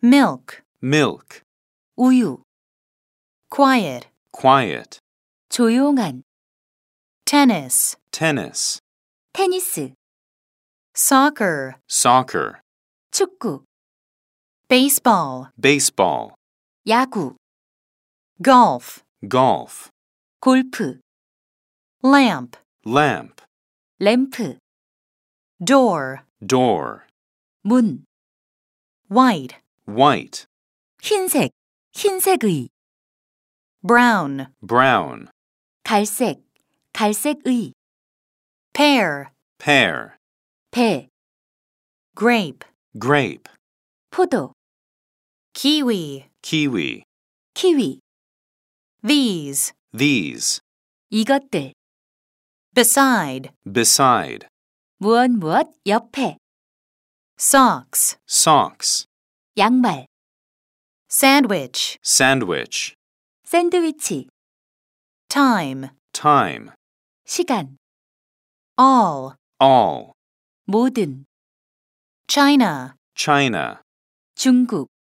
milk, milk, 우유, quiet, quiet, 조용한, tennis, tennis, 테니스, soccer, soccer, 축구, baseball, baseball, 야구, golf, golf, 골프, lamp, lamp, 램프, door, door, 문, white, white, 흰색, 흰색의, brown, brown, 갈색, 갈색의, pear, pear, 배, grape, grape, 포도, kiwi, kiwi, 키위, these, these, 이것들, beside, beside, 무엇 옆에, socks, socks, 양말, sandwich, sandwich, 샌드위치, time, time, 시간, all, all, 모든, China, China, 중국,